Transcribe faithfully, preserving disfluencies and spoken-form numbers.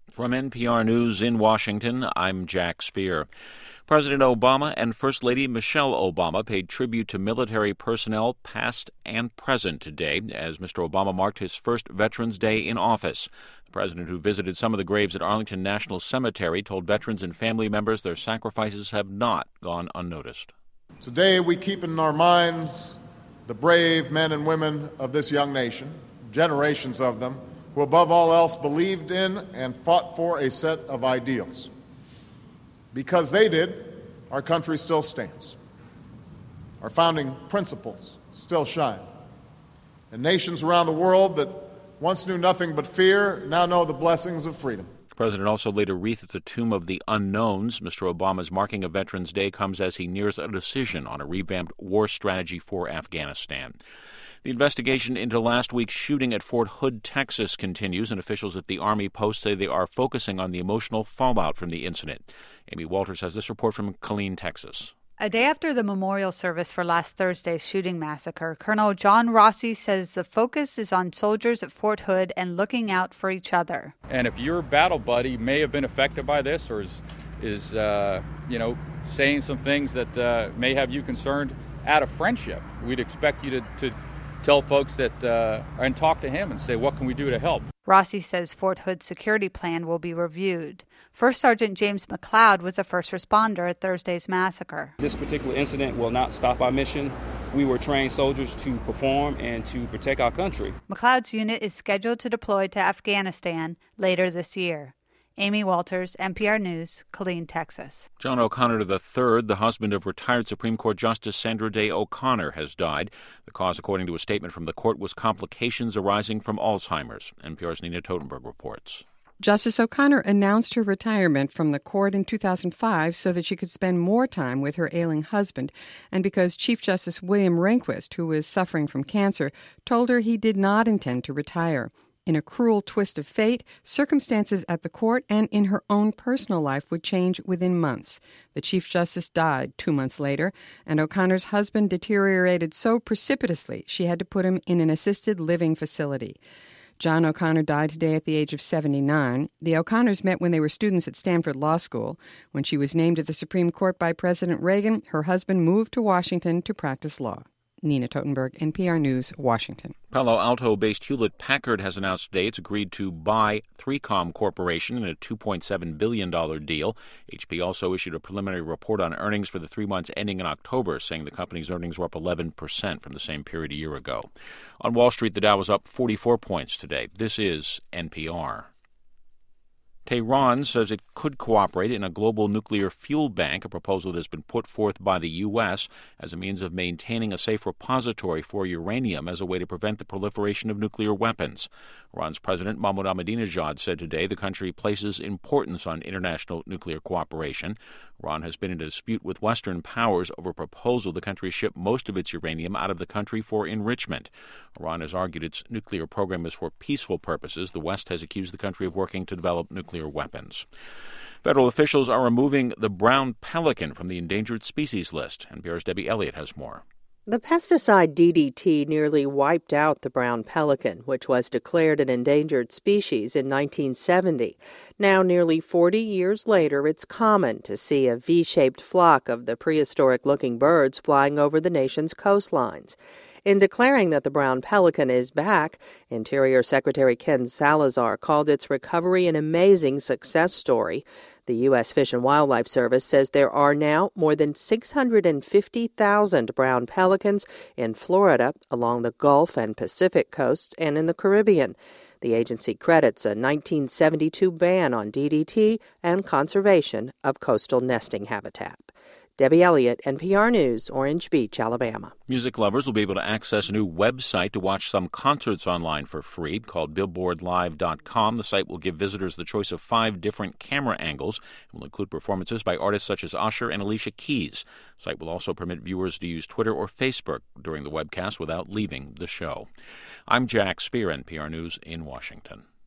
From N P R News in Washington, I'm Jack Speer. President Obama and First Lady Michelle Obama paid tribute to military personnel past and present today as Mister Obama marked his first Veterans Day in office. The president, who visited some of the graves at Arlington National Cemetery, told veterans and family members their sacrifices have not gone unnoticed. Today we keep in our minds the brave men and women of this young nation, generations of them, who above all else believed in and fought for a set of ideals. Because they did, our country still stands. Our founding principles still shine. And nations around the world that once knew nothing but fear now know the blessings of freedom. The president also laid a wreath at the Tomb of the Unknowns. Mister Obama's marking of Veterans Day comes as he nears a decision on a revamped war strategy for Afghanistan. The investigation into last week's shooting at Fort Hood, Texas continues, and officials at the Army post say they are focusing on the emotional fallout from the incident. Amy Walters has this report from Killeen, Texas. A day after the memorial service for last Thursday's shooting massacre, Colonel John Rossi says the focus is on soldiers at Fort Hood and looking out for each other. And if your battle buddy may have been affected by this or is, is uh, you know, saying some things that uh, may have you concerned out of friendship, we'd expect you to, to tell folks that uh, and talk to him and say, what can we do to help? Rossi says Fort Hood's security plan will be reviewed. First Sergeant James McLeod was a first responder at Thursday's massacre. This particular incident will not stop our mission. We were trained soldiers to perform and to protect our country. McLeod's unit is scheduled to deploy to Afghanistan later this year. Amy Walters, N P R News, Killeen, Texas. John O'Connor the third, the husband of retired Supreme Court Justice Sandra Day O'Connor, has died. The cause, according to a statement from the court, was complications arising from Alzheimer's. N P R's Nina Totenberg reports. Justice O'Connor announced her retirement from the court in two thousand five so that she could spend more time with her ailing husband, and because Chief Justice William Rehnquist, who was suffering from cancer, told her he did not intend to retire. In a cruel twist of fate, circumstances at the court and in her own personal life would change within months. The Chief Justice died two months later, and O'Connor's husband deteriorated so precipitously she had to put him in an assisted living facility. John O'Connor died today at the age of seventy-nine. The O'Connors met when they were students at Stanford Law School. When she was named to the Supreme Court by President Reagan, her husband moved to Washington to practice law. Nina Totenberg, N P R News, Washington. Palo Alto-based Hewlett-Packard has announced today it's agreed to buy three com Corporation in a two point seven billion dollars deal. H P also issued a preliminary report on earnings for the three months ending in October, saying the company's earnings were up eleven percent from the same period a year ago. On Wall Street, the Dow was up forty-four points today. This is N P R. Tehran says it could cooperate in a global nuclear fuel bank, a proposal that has been put forth by the U S as a means of maintaining a safe repository for uranium as a way to prevent the proliferation of nuclear weapons. Iran's President Mahmoud Ahmadinejad said today the country places importance on international nuclear cooperation. Iran has been in a dispute with Western powers over a proposal the country ship most of its uranium out of the country for enrichment. Iran has argued its nuclear program is for peaceful purposes. The West has accused the country of working to develop nuclear weapons. Federal officials are removing the brown pelican from the endangered species list. N P R's Debbie Elliott has more. The pesticide D D T nearly wiped out the brown pelican, which was declared an endangered species in nineteen seventy. Now, nearly forty years later, it's common to see a V-shaped flock of the prehistoric-looking birds flying over the nation's coastlines. In declaring that the brown pelican is back, Interior Secretary Ken Salazar called its recovery an amazing success story. The U S Fish and Wildlife Service says there are now more than six hundred fifty thousand brown pelicans in Florida, along the Gulf and Pacific coasts, and in the Caribbean. The agency credits a nineteen seventy-two ban on D D T and conservation of coastal nesting habitat. Debbie Elliott, N P R News, Orange Beach, Alabama. Music lovers will be able to access a new website to watch some concerts online for free called billboard live dot com. The site will give visitors the choice of five different camera angles and will include performances by artists such as Usher and Alicia Keys. The site will also permit viewers to use Twitter or Facebook during the webcast without leaving the show. I'm Jack Speer, N P R News in Washington.